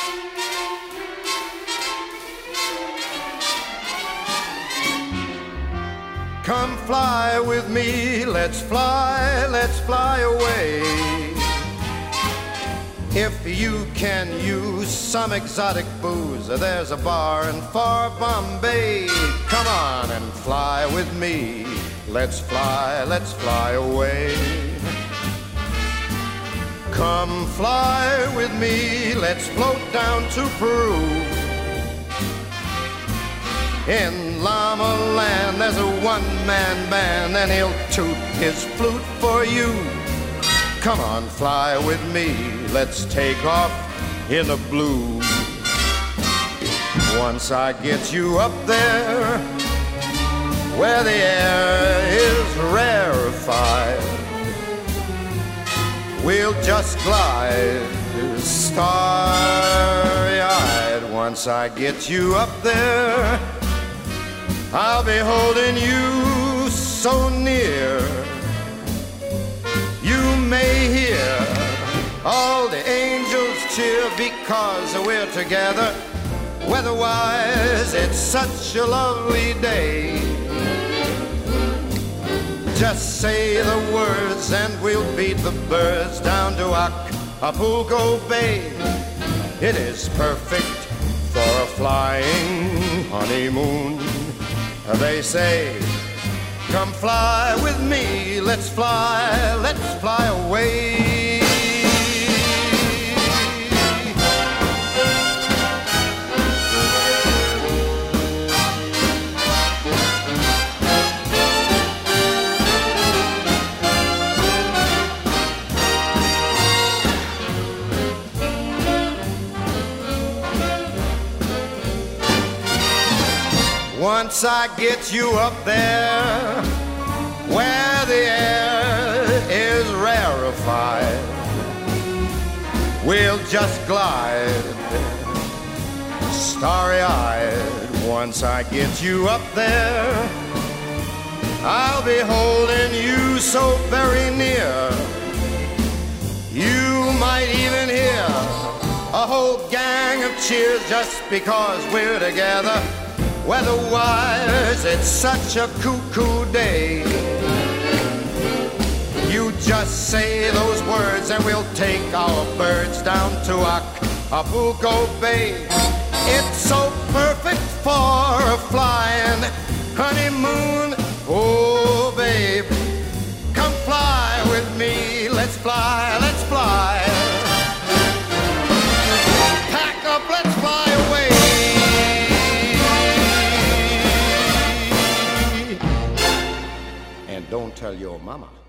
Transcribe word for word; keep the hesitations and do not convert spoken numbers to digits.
Come fly with me, let's fly, let's fly away. If you can use some exotic booze, there's a bar in far Bombay. Come on and fly with me, let's fly, let's fly away. Come fly with me, let's float down to Peru. In Llama Land there's a one-man band, and he'll toot his flute for you. Come on, fly with me, let's take off in the blue. Once I get you up there, where the air is rarefied, we'll just glide starry-eyed. Once I get you up there, I'll be holding you so near. You may hear all the angels cheer because we're together. Weather-wise, it's such a lovely day. Just say the words and we'll beat the birds down to Acapulco Bay. It is perfect for a flying honeymoon. They say, come fly with me, let's fly, let's fly away. Once I get you up there, where the air is rarefied, we'll just glide starry-eyed. Once I get you up there, I'll be holding you so very near. You might even hear a whole gang of cheers just because we're together. Weather-wise, it's such a cuckoo day. You just say those words and we'll take our birds down to Acapulco Bay. It's so perfect for a flying honeymoon. Oh, babe, come fly with me. Let's fly, let's fly. Pack up, let's fly away. And don't tell your mama.